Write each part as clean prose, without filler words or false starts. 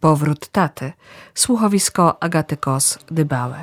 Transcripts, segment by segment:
Powrót taty. Słuchowisko Agaty Kos-Dybałe.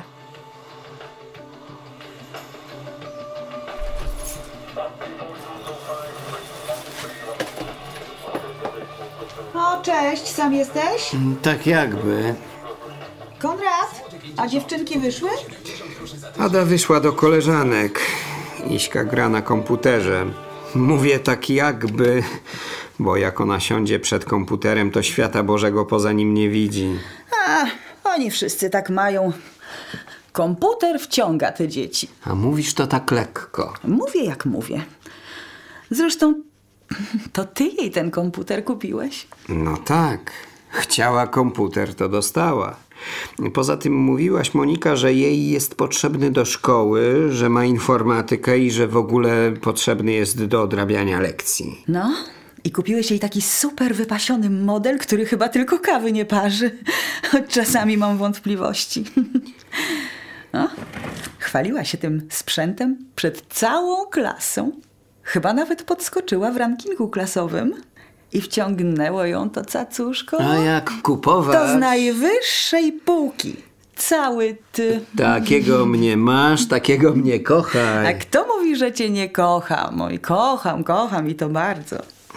O, cześć, sam jesteś? Tak jakby. Konrad, a dziewczynki wyszły? Ada wyszła do koleżanek. Iśka gra na komputerze. Mówię tak jakby, bo jak ona siądzie przed komputerem, to świata Bożego poza nim nie widzi. A, oni wszyscy tak mają. Komputer wciąga te dzieci. A mówisz to tak lekko. Mówię jak mówię. Zresztą to ty jej ten komputer kupiłeś. No tak. Chciała komputer, to dostała. Poza tym mówiłaś, Monika, że jej jest potrzebny do szkoły, że ma informatykę i że w ogóle potrzebny jest do odrabiania lekcji. No, i kupiłeś jej taki super wypasiony model, który chyba tylko kawy nie parzy. Choć czasami mam wątpliwości. No, chwaliła się tym sprzętem przed całą klasą. Chyba nawet podskoczyła w rankingu klasowym. I wciągnęło ją to cacuszko. A jak kupować? To z najwyższej półki. Cały ty. Takiego mnie masz, takiego mnie kochaj. A kto mówi, że cię nie kocham? Oj, kocham i to bardzo.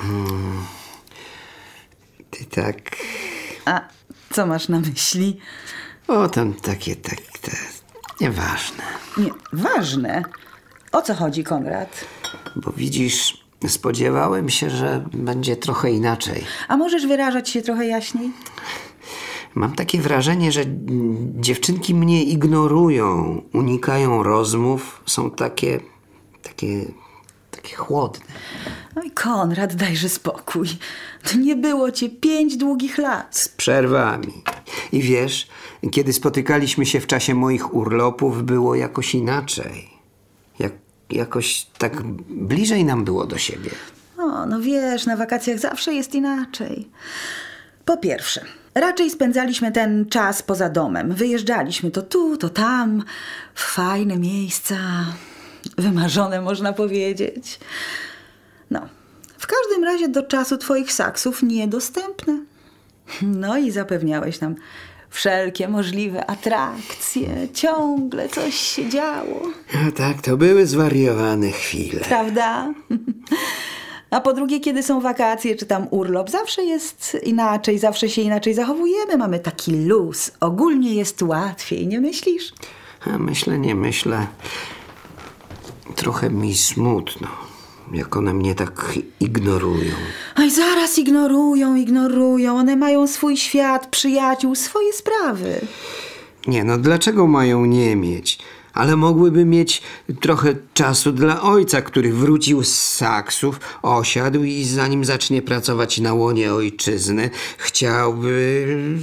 Ty tak... A co masz na myśli? O, tam takie, nieważne. Nie, ważne. O co chodzi, Konrad? Bo widzisz, spodziewałem się, że będzie trochę inaczej. A możesz wyrażać się trochę jaśniej? Mam takie wrażenie, że dziewczynki mnie ignorują, unikają rozmów, są takie chłodne. Oj, Konrad, dajże spokój. To nie było cię 5 długich lat. Z przerwami. I wiesz, kiedy spotykaliśmy się w czasie moich urlopów, było jakoś inaczej. Jakoś tak bliżej nam było do siebie. O, no wiesz, na wakacjach zawsze jest inaczej. Po pierwsze, raczej spędzaliśmy ten czas poza domem. Wyjeżdżaliśmy to tu, to tam, w fajne miejsca. Wymarzone, można powiedzieć. No, w każdym razie do czasu twoich saksów niedostępne. No i zapewniałeś nam wszelkie możliwe atrakcje. Ciągle coś się działo. A tak, to były zwariowane chwile. Prawda? A po drugie, kiedy są wakacje czy tam urlop, zawsze jest inaczej, zawsze się inaczej zachowujemy. Mamy taki luz. Ogólnie jest łatwiej, nie myślisz? A myślę, nie myślę. Trochę mi smutno, jak one mnie tak ignorują. Oj, zaraz ignorują. One mają swój świat, przyjaciół, swoje sprawy. Nie, no dlaczego mają nie mieć? Ale mogłyby mieć trochę czasu dla ojca, który wrócił z saksów, osiadł i zanim zacznie pracować na łonie ojczyzny, chciałby...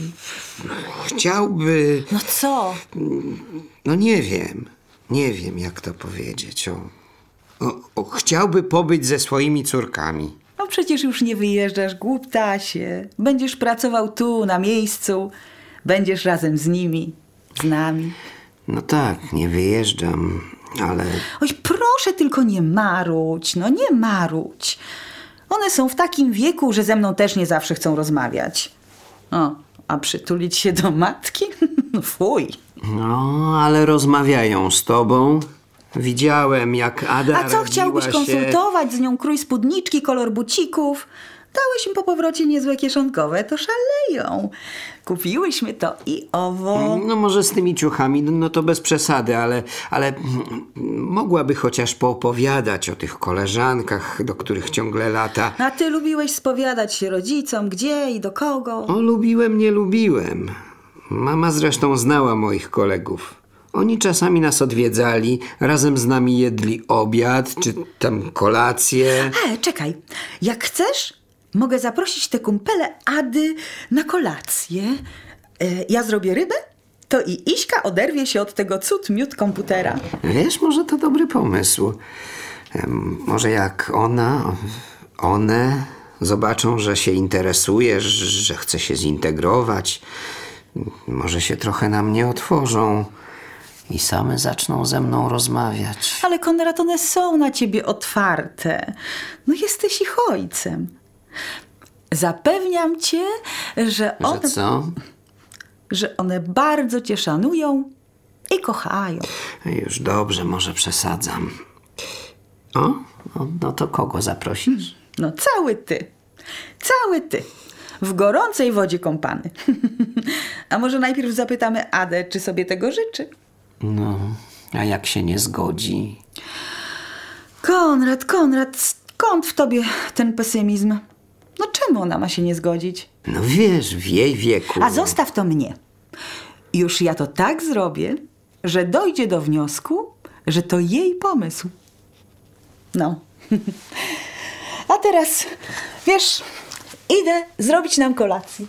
No co? No nie wiem jak to powiedzieć. Chciałby pobyć ze swoimi córkami. No przecież już nie wyjeżdżasz, głuptasie. Będziesz pracował tu, na miejscu. Będziesz razem z nimi, z nami. No tak, nie wyjeżdżam, ale... Oj, proszę tylko nie marudź, no nie marudź. One są w takim wieku, że ze mną też nie zawsze chcą rozmawiać. O, a przytulić się do matki? Fuj. No, ale rozmawiają z tobą. Widziałem, jak Ada A co, chciałbyś konsultować z nią krój spódniczki, kolor bucików? Dałeś im po powrocie niezłe kieszonkowe, to szaleją. Kupiłyśmy to i owo. No może z tymi ciuchami, no to bez przesady, ale mogłaby chociaż poopowiadać o tych koleżankach, do których ciągle lata. A ty lubiłeś spowiadać się rodzicom, gdzie i do kogo? O, lubiłem, nie lubiłem. Mama zresztą znała moich kolegów. Oni czasami nas odwiedzali, razem z nami jedli obiad, czy tam kolację. Czekaj, jak chcesz, mogę zaprosić te kumpele Ady na kolację. Ja zrobię rybę, to i Iśka oderwie się od tego cud-miód komputera. Wiesz, może to dobry pomysł. Może jak one zobaczą, że się interesuje, że chce się zintegrować, może się trochę na mnie otworzą i same zaczną ze mną rozmawiać. Ale Konrad, one są na ciebie otwarte. No jesteś ich ojcem. Zapewniam cię, że one... Że co? Że one bardzo cię szanują i kochają. Już dobrze, może przesadzam. No to kogo zaprosisz? No cały ty. Cały ty. W gorącej wodzie kąpany. A może najpierw zapytamy Adę, czy sobie tego życzy? No, a jak się nie zgodzi? Konrad, skąd w tobie ten pesymizm? No czemu ona ma się nie zgodzić? No wiesz, w jej wieku... A zostaw to mnie. Już ja to tak zrobię, że dojdzie do wniosku, że to jej pomysł. No. A teraz, wiesz, idę zrobić nam kolację.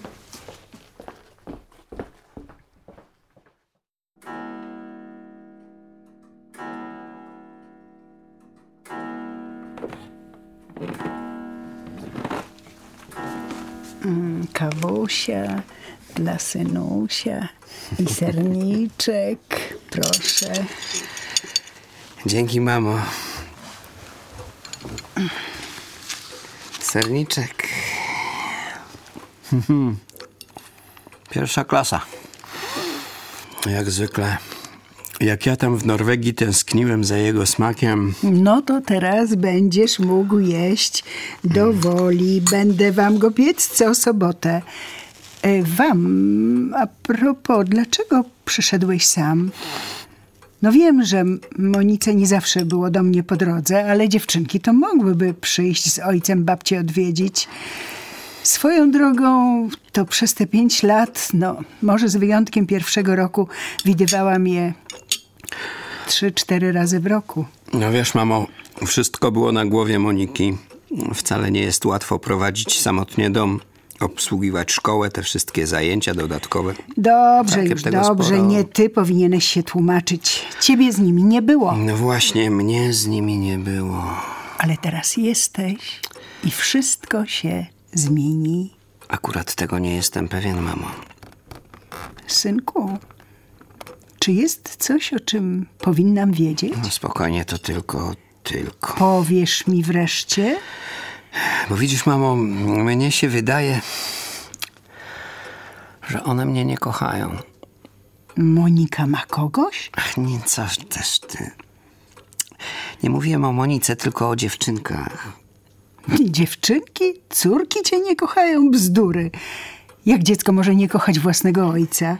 Kawusia dla synusia i serniczek, proszę. Dzięki, mamo. Serniczek. Pierwsza klasa. Jak zwykle. Jak ja tam w Norwegii tęskniłem za jego smakiem. No to teraz będziesz mógł jeść do woli. Będę wam go piec co sobotę. A propos, dlaczego przyszedłeś sam? No wiem, że Monice nie zawsze było do mnie po drodze, ale dziewczynki to mogłyby przyjść z ojcem babcię odwiedzić. Swoją drogą to przez te 5 lat, no może z wyjątkiem pierwszego roku, widywałam je 3-4 razy w roku. No wiesz, mamo, wszystko było na głowie Moniki. Wcale nie jest łatwo prowadzić samotnie dom, obsługiwać szkołę, te wszystkie zajęcia dodatkowe. Dobrze, już dobrze, sporo. nie ty powinieneś się tłumaczyć. Ciebie z nimi nie było. No właśnie, mnie z nimi nie było. Ale teraz jesteś i wszystko się zmieni. Akurat tego nie jestem pewien, mamo. Synku, czy jest coś, o czym powinnam wiedzieć? No spokojnie, to tylko... Powiesz mi wreszcie? Bo widzisz, mamo, mnie się wydaje, że one mnie nie kochają. Monika ma kogoś? Ach, nie, co też ty. Nie mówiłem o Monice, tylko o dziewczynkach. Dziewczynki? Córki cię nie kochają? Bzdury. Jak dziecko może nie kochać własnego ojca?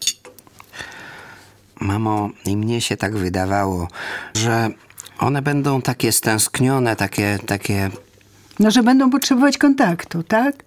Mamo, i mnie się tak wydawało, że one będą takie stęsknione, takie... No, że będą potrzebować kontaktu, tak?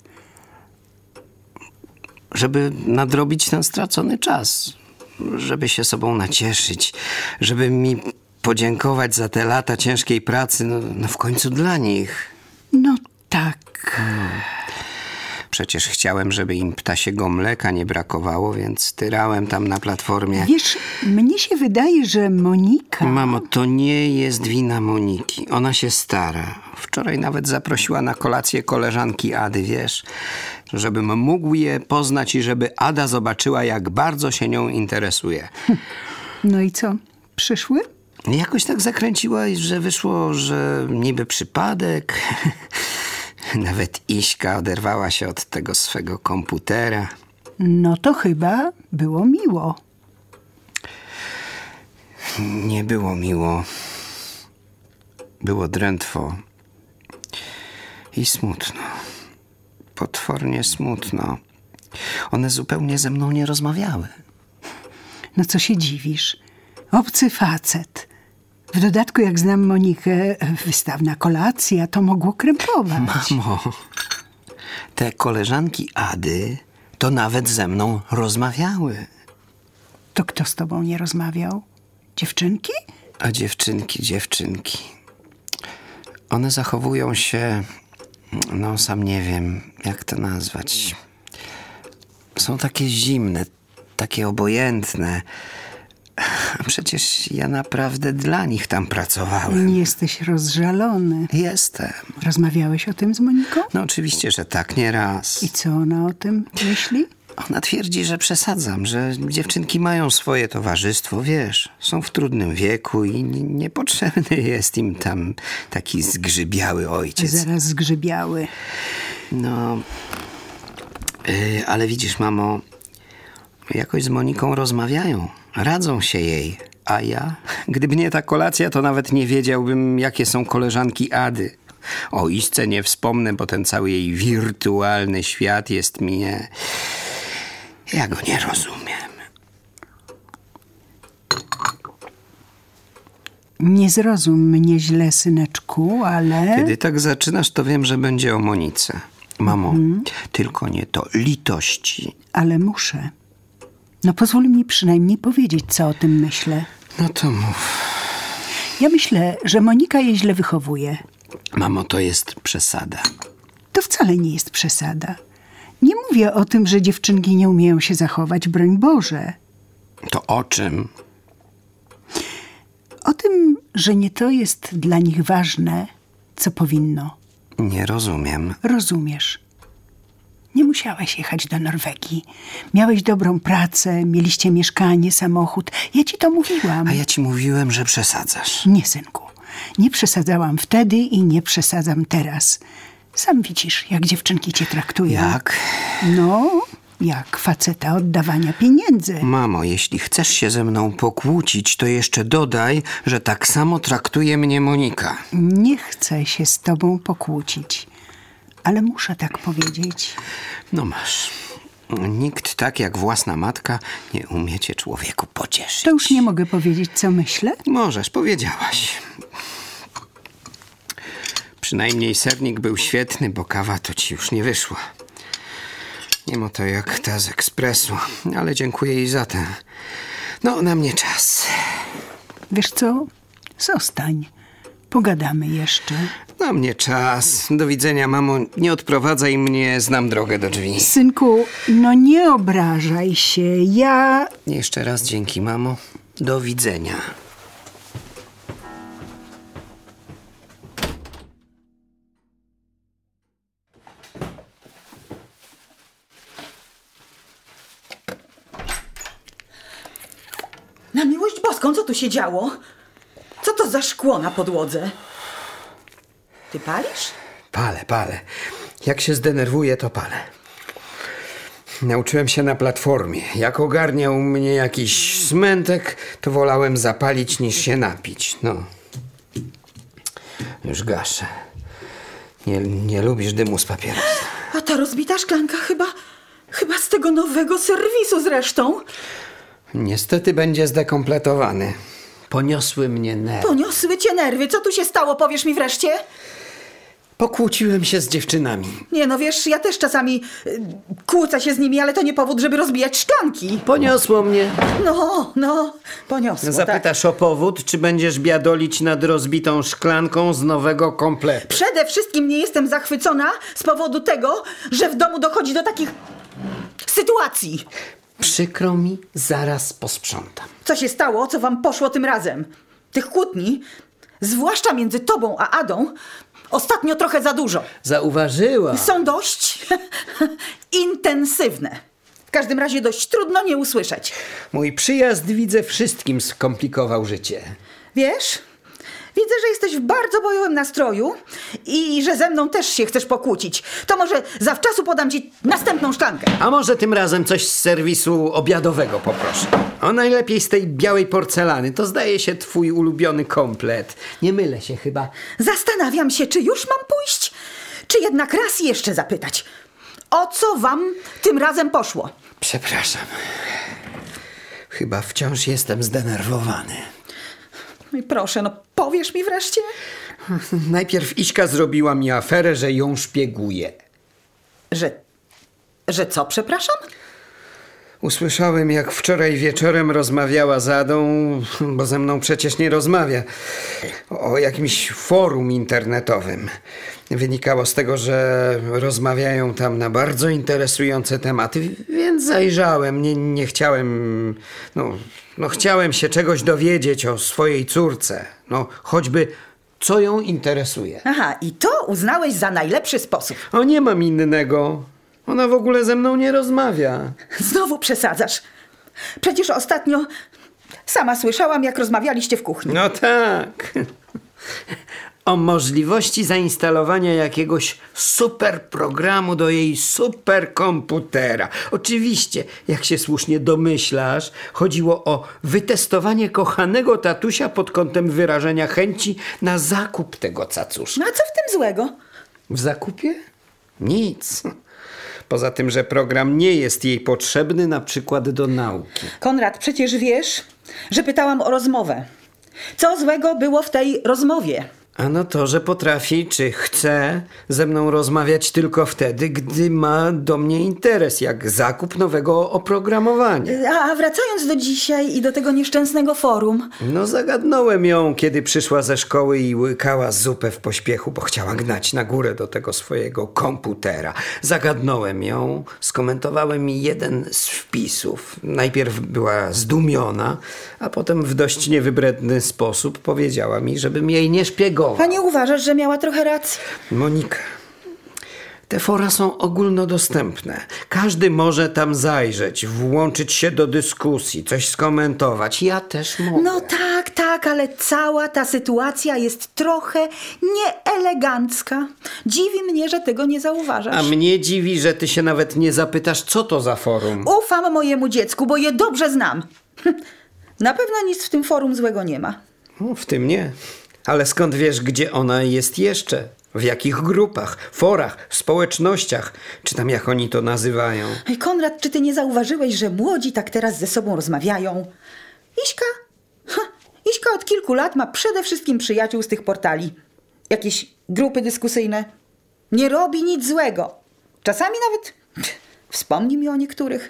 Żeby nadrobić ten stracony czas. Żeby się sobą nacieszyć. Żeby mi podziękować za te lata ciężkiej pracy. No w końcu dla nich. No tak. Przecież chciałem, żeby im ptasiego mleka nie brakowało, więc tyrałem tam na platformie. Wiesz, mnie się wydaje, że Monika... Mamo, to nie jest wina Moniki. Ona się stara. Wczoraj nawet zaprosiła na kolację koleżanki Ady, wiesz? Żebym mógł je poznać i żeby Ada zobaczyła, jak bardzo się nią interesuje. No i co? Przyszły? Jakoś tak zakręciła, że wyszło, że niby przypadek. Nawet Iśka oderwała się od tego swego komputera. No to chyba było miło. Nie było miło. Było drętwo. I smutno. Potwornie smutno. One zupełnie ze mną nie rozmawiały. No co się dziwisz? Obcy facet. W dodatku, jak znam Monikę, wystawna kolacja, to mogło krępować. Mamo, te koleżanki Ady to nawet ze mną rozmawiały. To kto z tobą nie rozmawiał? Dziewczynki? A dziewczynki. One zachowują się, no sam nie wiem, jak to nazwać. Są takie zimne, takie obojętne. Przecież ja naprawdę dla nich tam pracowałem. Jesteś rozżalony. Jestem. Rozmawiałeś o tym z Moniką? No oczywiście, że tak, nie raz. I co ona o tym myśli? Ona twierdzi, że przesadzam, że dziewczynki mają swoje towarzystwo, wiesz. Są w trudnym wieku i niepotrzebny jest im tam taki zgrzybiały ojciec. Zaraz zgrzybiały. No, ale widzisz, mamo, jakoś z Moniką rozmawiają, radzą się jej. A ja, gdyby nie ta kolacja, to nawet nie wiedziałbym, jakie są koleżanki Ady. O Isce nie wspomnę, bo ten cały jej wirtualny świat jest mi... Ja go nie rozumiem. Nie zrozum mnie źle, syneczku, ale... Kiedy tak zaczynasz, to wiem, że będzie o Monice. Mamo, tylko nie to litości. Ale muszę. No pozwól mi przynajmniej powiedzieć, co o tym myślę. No to mów. Ja myślę, że Monika je źle wychowuje. Mamo, to jest przesada. To wcale nie jest przesada. Nie mówię o tym, że dziewczynki nie umieją się zachować, broń Boże. To o czym? O tym, że nie to jest dla nich ważne, co powinno. Nie rozumiem. Rozumiesz. Nie musiałeś jechać do Norwegii. Miałeś dobrą pracę, mieliście mieszkanie, samochód. Ja ci to mówiłam. A ja ci mówiłem, że przesadzasz. Nie, synku. Nie przesadzałam wtedy i nie przesadzam teraz. Sam widzisz, jak dziewczynki cię traktują. Jak? No, jak faceta oddawania pieniędzy. Mamo, jeśli chcesz się ze mną pokłócić, to jeszcze dodaj, że tak samo traktuje mnie Monika. Nie chcę się z tobą pokłócić, ale muszę tak powiedzieć. No masz. Nikt tak jak własna matka nie umie cię, człowieku, pocieszyć. To już nie mogę powiedzieć, co myślę. Możesz, powiedziałaś. Przynajmniej sernik był świetny, bo kawa to ci już nie wyszła. Nie ma to jak ta z ekspresu, ale dziękuję jej za tę. No, na mnie czas. Wiesz co? Zostań. Pogadamy jeszcze. Na mnie czas. Do widzenia, mamo. Nie odprowadzaj mnie, znam drogę do drzwi. Synku, no nie obrażaj się. Ja... Jeszcze raz dzięki, mamo. Do widzenia. Na miłość boską, co tu się działo? Co to za szkło na podłodze? Ty palisz? Palę. Jak się zdenerwuję, to palę. Nauczyłem się na Platformie. Jak ogarniał mnie jakiś smętek, to wolałem zapalić niż się napić. No. Już gaszę. Nie lubisz dymu z papierosa. A ta rozbita szklanka chyba z tego nowego serwisu zresztą. Niestety będzie zdekompletowany. Poniosły mnie nerwy. Poniosły cię nerwy. Co tu się stało, powiesz mi wreszcie? Pokłóciłem się z dziewczynami. Nie no, wiesz, ja też czasami kłócę się z nimi, ale to nie powód, żeby rozbijać szklanki. Poniosło mnie. No, poniosło, Zapytasz o powód, czy będziesz biadolić nad rozbitą szklanką z nowego kompletu. Przede wszystkim nie jestem zachwycona z powodu tego, że w domu dochodzi do takich sytuacji. Przykro mi, zaraz posprzątam. Co się stało, co wam poszło tym razem? Tych kłótni, zwłaszcza między tobą a Adą, ostatnio trochę za dużo. Zauważyła. Są dość intensywne. W każdym razie dość trudno nie usłyszeć. Mój przyjazd, widzę, wszystkim skomplikował życie. Wiesz, widzę, że jesteś w bardzo bojowym nastroju i że ze mną też się chcesz pokłócić. To może zawczasu podam ci następną szklankę. A może tym razem coś z serwisu obiadowego poproszę. O, najlepiej z tej białej porcelany. To zdaje się twój ulubiony komplet. Nie mylę się chyba. Zastanawiam się, czy już mam pójść, czy jednak raz jeszcze zapytać. O co wam tym razem poszło? Przepraszam. Chyba wciąż jestem zdenerwowany. No i proszę, no powiesz mi wreszcie? Najpierw Iśka zrobiła mi aferę, że ją szpieguje. Że co, przepraszam? Usłyszałem, jak wczoraj wieczorem rozmawiała z Adą, bo ze mną przecież nie rozmawia, o jakimś forum internetowym. Wynikało z tego, że rozmawiają tam na bardzo interesujące tematy, więc zajrzałem. Nie chciałem... chciałem się czegoś dowiedzieć o swojej córce. No, choćby co ją interesuje. Aha, i to uznałeś za najlepszy sposób. O, nie mam innego. Ona w ogóle ze mną nie rozmawia. Znowu przesadzasz. Przecież ostatnio sama słyszałam, jak rozmawialiście w kuchni. No tak. o możliwości zainstalowania jakiegoś super programu do jej superkomputera. Oczywiście, jak się słusznie domyślasz, chodziło o wytestowanie kochanego tatusia pod kątem wyrażenia chęci na zakup tego cacuszka. No a co w tym złego? W zakupie? Nic. Poza tym, że program nie jest jej potrzebny na przykład do nauki. Konrad, przecież wiesz, że pytałam o rozmowę. Co złego było w tej rozmowie? Ano to, że potrafi, czy chce ze mną rozmawiać tylko wtedy, gdy ma do mnie interes, jak zakup nowego oprogramowania. A wracając do dzisiaj i do tego nieszczęsnego forum. No zagadnąłem ją, kiedy przyszła ze szkoły i łykała zupę w pośpiechu, bo chciała gnać na górę do tego swojego komputera. Zagadnąłem ją, skomentowałem jeden z wpisów. Najpierw była zdumiona, a potem w dość niewybredny sposób powiedziała mi, żebym jej nie szpiegował. A nie uważasz, że miała trochę racji? Monika, te fora są ogólnodostępne. Każdy może tam zajrzeć, włączyć się do dyskusji, coś skomentować. Ja też mogę. No tak, ale cała ta sytuacja jest trochę nieelegancka. Dziwi mnie, że tego nie zauważasz. A mnie dziwi, że ty się nawet nie zapytasz, co to za forum. Ufam mojemu dziecku, bo je dobrze znam. Na pewno nic w tym forum złego nie ma. No, w tym nie. Ale skąd wiesz, gdzie ona jest jeszcze? W jakich grupach, forach, społecznościach, czy tam jak oni to nazywają? Ej, Konrad, czy ty nie zauważyłeś, że młodzi tak teraz ze sobą rozmawiają? Iśka od kilku lat ma przede wszystkim przyjaciół z tych portali. Jakieś grupy dyskusyjne. Nie robi nic złego. Czasami nawet wspomni mi o niektórych.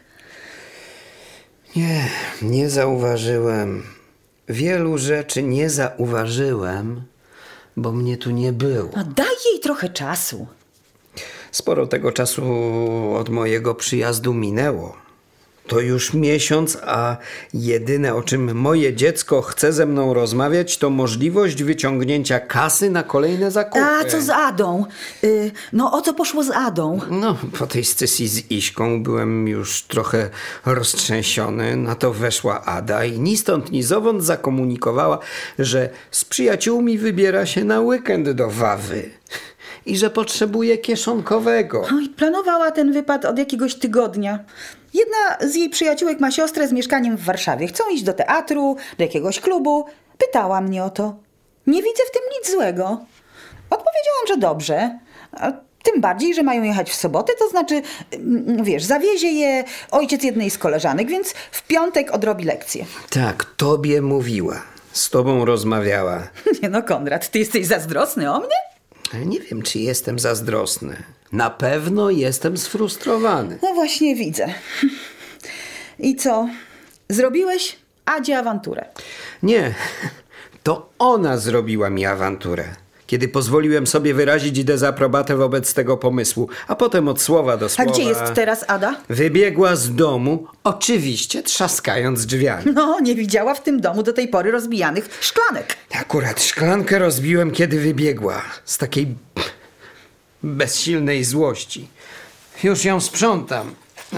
Nie zauważyłem. Wielu rzeczy nie zauważyłem, bo mnie tu nie było. No daj jej trochę czasu. Sporo tego czasu od mojego przyjazdu minęło. To już miesiąc, a jedyne, o czym moje dziecko chce ze mną rozmawiać, to możliwość wyciągnięcia kasy na kolejne zakupy. A co z Adą? No o co poszło z Adą? No, po tej scysji z Iśką byłem już trochę roztrzęsiony. Na to weszła Ada i ni stąd, ni zowąd zakomunikowała, że z przyjaciółmi wybiera się na weekend do Wawy i że potrzebuje kieszonkowego. No i planowała ten wypad od jakiegoś tygodnia. Jedna z jej przyjaciółek ma siostrę z mieszkaniem w Warszawie. Chcą iść do teatru, do jakiegoś klubu. Pytała mnie o to. Nie widzę w tym nic złego. Odpowiedziałam, że dobrze. A tym bardziej, że mają jechać w sobotę, to znaczy, wiesz, zawiezie je ojciec jednej z koleżanek, więc w piątek odrobi lekcję. Tak, tobie mówiła. Z tobą rozmawiała. Nie no, Konrad, ty jesteś zazdrosny o mnie? Nie wiem, czy jestem zazdrosny. Na pewno jestem sfrustrowany. No właśnie widzę. I co? Zrobiłeś Adzie awanturę? Nie, to ona zrobiła mi awanturę. Kiedy pozwoliłem sobie wyrazić dezaprobatę wobec tego pomysłu, a potem od słowa do A słowa... gdzie jest teraz Ada? Wybiegła z domu, oczywiście trzaskając drzwiami. No, nie widziała w tym domu do tej pory rozbijanych szklanek. Akurat szklankę rozbiłem, kiedy wybiegła. Z takiej bezsilnej złości. Już ją sprzątam.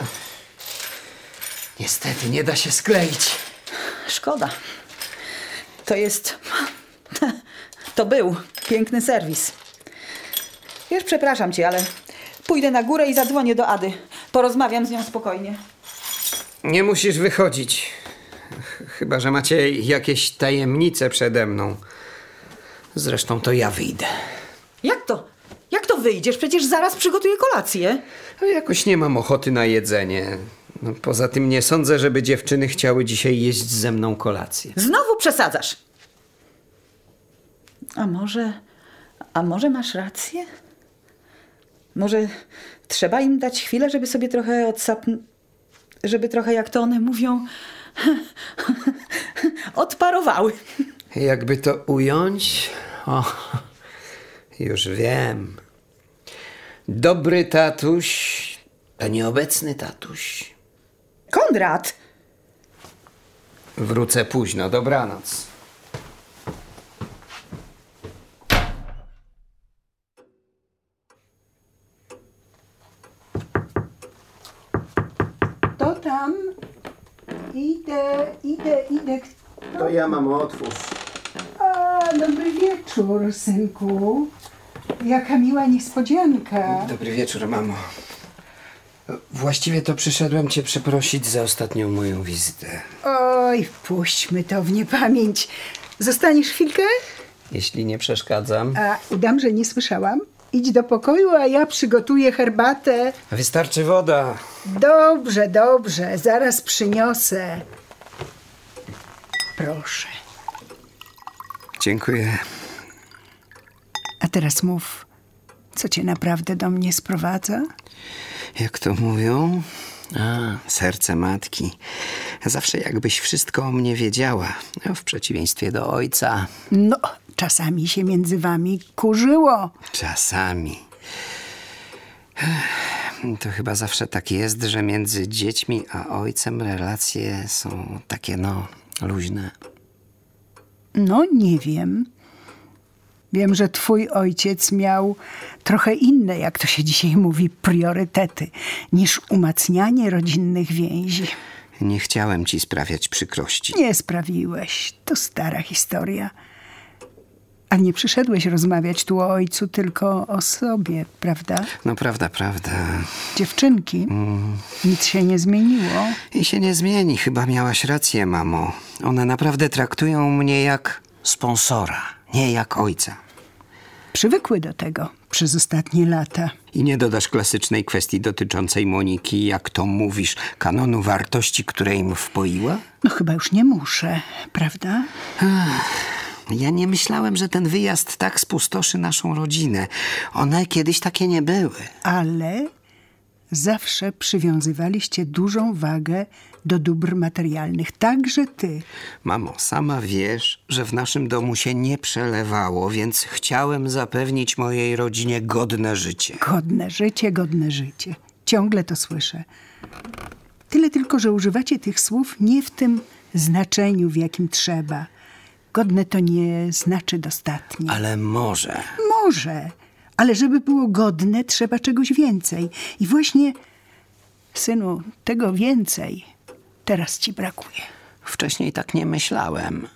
Niestety nie da się skleić. Szkoda. To był piękny serwis. Wiesz, przepraszam cię, ale pójdę na górę i zadzwonię do Ady. Porozmawiam z nią spokojnie. Nie musisz wychodzić. Chyba że macie jakieś tajemnice przede mną. Zresztą to ja wyjdę. Jak to? Jak to wyjdziesz? Przecież zaraz przygotuję kolację. A jakoś nie mam ochoty na jedzenie. No, poza tym nie sądzę, żeby dziewczyny chciały dzisiaj jeść ze mną kolację. Znowu przesadzasz. A może masz rację? Może trzeba im dać chwilę, żeby sobie trochę żeby trochę, jak to one mówią, odparowały. Jakby to ująć? O, już wiem. Dobry tatuś to nieobecny tatuś. Konrad! Wrócę późno, dobranoc. To tam. Idę. To ja, mamo, otwórz. A, dobry wieczór, synku. Jaka miła niespodzianka. Dobry wieczór, mamo. Właściwie to przyszedłem cię przeprosić za ostatnią moją wizytę. Oj, wpuśćmy to w niepamięć. Zostaniesz chwilkę? Jeśli nie przeszkadzam. A udam, że nie słyszałam. Idź do pokoju, a ja przygotuję herbatę. Wystarczy woda. Dobrze, dobrze. Zaraz przyniosę. Proszę. Dziękuję. A teraz mów, co cię naprawdę do mnie sprowadza? Jak to mówią? Serce matki. Zawsze jakbyś wszystko o mnie wiedziała. W przeciwieństwie do ojca. No, czasami się między wami kurzyło. Czasami. To chyba zawsze tak jest, że między dziećmi a ojcem relacje są takie, luźne. No, nie wiem. Wiem, że twój ojciec miał trochę inne, jak to się dzisiaj mówi, priorytety niż umacnianie rodzinnych więzi. Nie chciałem ci sprawiać przykrości. Nie sprawiłeś. To stara historia. A nie przyszedłeś rozmawiać tu o ojcu, tylko o sobie, prawda? No prawda. Dziewczynki, nic się nie zmieniło. I się nie zmieni. Chyba miałaś rację, mamo. One naprawdę traktują mnie jak sponsora, nie jak ojca. Przywykły do tego przez ostatnie lata. I nie dodasz klasycznej kwestii dotyczącej Moniki, jak to mówisz, kanonu wartości, które im wpoiła? No chyba już nie muszę, prawda? Ja nie myślałem, że ten wyjazd tak spustoszy naszą rodzinę. One kiedyś takie nie były. Ale zawsze przywiązywaliście dużą wagę do dóbr materialnych, także ty. Mamo, sama wiesz, że w naszym domu się nie przelewało, więc chciałem zapewnić mojej rodzinie godne życie. Godne życie. Ciągle to słyszę. Tyle tylko, że używacie tych słów nie w tym znaczeniu, w jakim trzeba. Godne to nie znaczy dostatnie. Ale może. Może, ale żeby było godne, trzeba czegoś więcej. I właśnie, synu, tego więcej teraz ci brakuje. Wcześniej tak nie myślałem.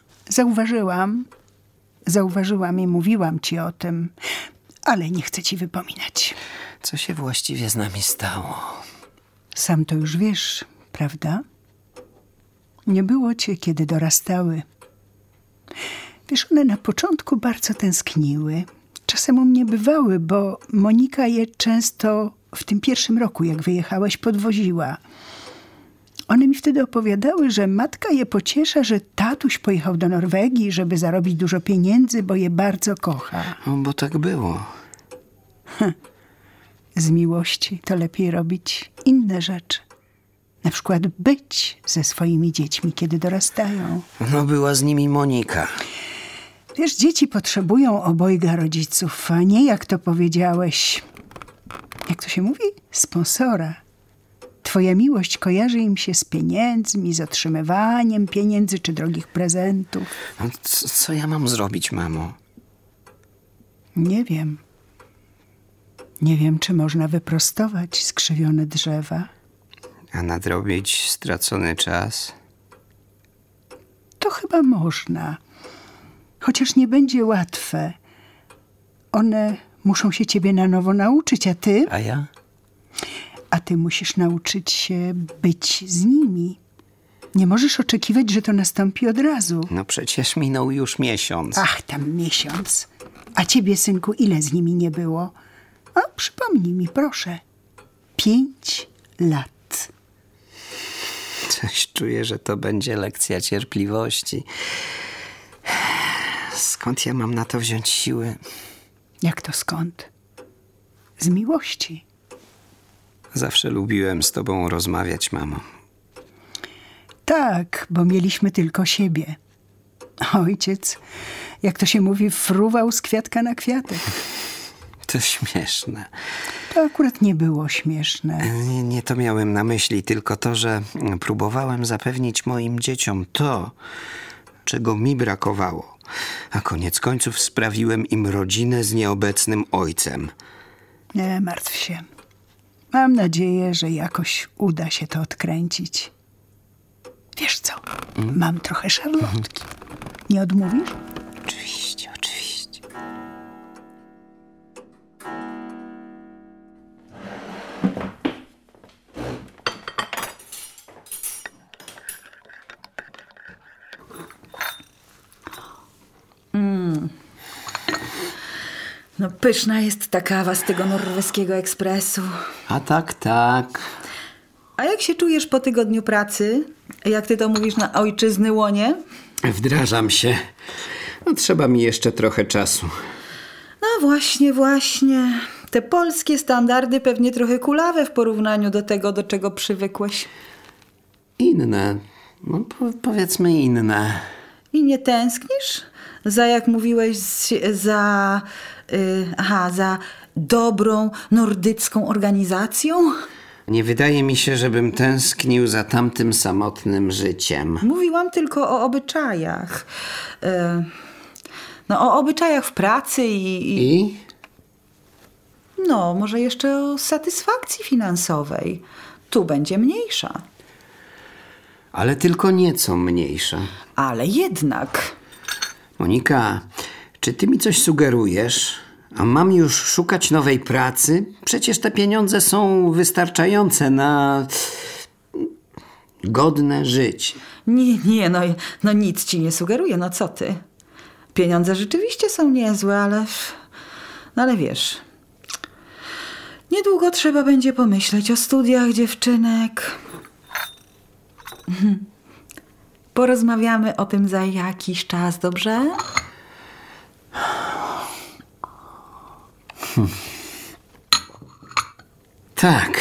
Zauważyłam i mówiłam ci o tym, ale nie chcę ci wypominać. Co się właściwie z nami stało? Sam to już wiesz, prawda? Nie było cię, kiedy dorastały. Wiesz, one na początku bardzo tęskniły. Czasem u mnie bywały, bo Monika je często w tym pierwszym roku, jak wyjechałeś, podwoziła. One mi wtedy opowiadały, że matka je pociesza, że tatuś pojechał do Norwegii, żeby zarobić dużo pieniędzy, bo je bardzo kocha. Bo tak było. Z miłości to lepiej robić inne rzeczy. Na przykład być ze swoimi dziećmi, kiedy dorastają. Była z nimi Monika. Wiesz, dzieci potrzebują obojga rodziców, a nie, jak to powiedziałeś, jak to się mówi? Sponsora. Twoja miłość kojarzy im się z pieniędzmi, z otrzymywaniem pieniędzy czy drogich prezentów. Co ja mam zrobić, mamo? Nie wiem. Nie wiem, czy można wyprostować skrzywione drzewa. A nadrobić stracony czas? To chyba można. Chociaż nie będzie łatwe. One muszą się ciebie na nowo nauczyć, a ty? A ja? A ty musisz nauczyć się być z nimi. Nie możesz oczekiwać, że to nastąpi od razu. Przecież minął już miesiąc. Ach, tam miesiąc. A ciebie, synku, ile z nimi nie było? Przypomnij mi, proszę. 5 lat. Coś czuję, że to będzie lekcja cierpliwości. Skąd ja mam na to wziąć siły? Jak to skąd? Z miłości. Zawsze lubiłem z tobą rozmawiać, mamo. Tak, bo mieliśmy tylko siebie. Ojciec, jak to się mówi, fruwał z kwiatka na kwiatek. To śmieszne. To akurat nie było śmieszne. Nie to miałem na myśli, tylko to, że próbowałem zapewnić moim dzieciom to, czego mi brakowało. A koniec końców sprawiłem im rodzinę z nieobecnym ojcem. Nie martw się. Mam nadzieję, że jakoś uda się to odkręcić. Wiesz co? Mam trochę szarlotki. Nie odmówisz? Oczywiście. No pyszna jest ta kawa z tego norweskiego ekspresu. A tak. A jak się czujesz po tygodniu pracy? Jak ty to mówisz na ojczyzny łonie? Wdrażam się. No, trzeba mi jeszcze trochę czasu. No właśnie. Te polskie standardy pewnie trochę kulawe w porównaniu do tego, do czego przywykłeś. Inne. No powiedzmy inne. I nie tęsknisz? Jak mówiłeś, za dobrą, nordycką organizacją? Nie wydaje mi się, żebym tęsknił za tamtym samotnym życiem. Mówiłam tylko o obyczajach. O obyczajach w pracy I? No, może jeszcze o satysfakcji finansowej. Tu będzie mniejsza. Ale tylko nieco mniejsza. Ale jednak. Monika, czy ty mi coś sugerujesz? A mam już szukać nowej pracy? Przecież te pieniądze są wystarczające na godne życie. Nie, no nic ci nie sugeruję, no co ty? Pieniądze rzeczywiście są niezłe, ale wiesz, niedługo trzeba będzie pomyśleć o studiach dziewczynek. Porozmawiamy o tym za jakiś czas, dobrze? Tak.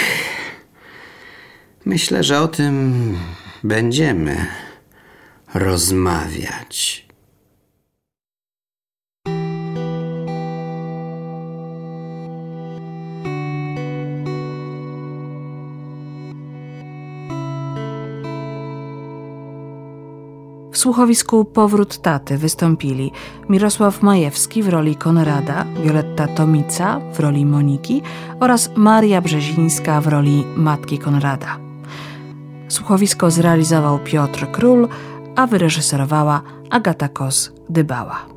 Myślę, że o tym będziemy rozmawiać. W słuchowisku Powrót taty wystąpili Mirosław Majewski w roli Konrada, Wioletta Tomica w roli Moniki oraz Maria Brzezińska w roli matki Konrada. Słuchowisko zrealizował Piotr Król, a wyreżyserowała Agata Kos-Dybała.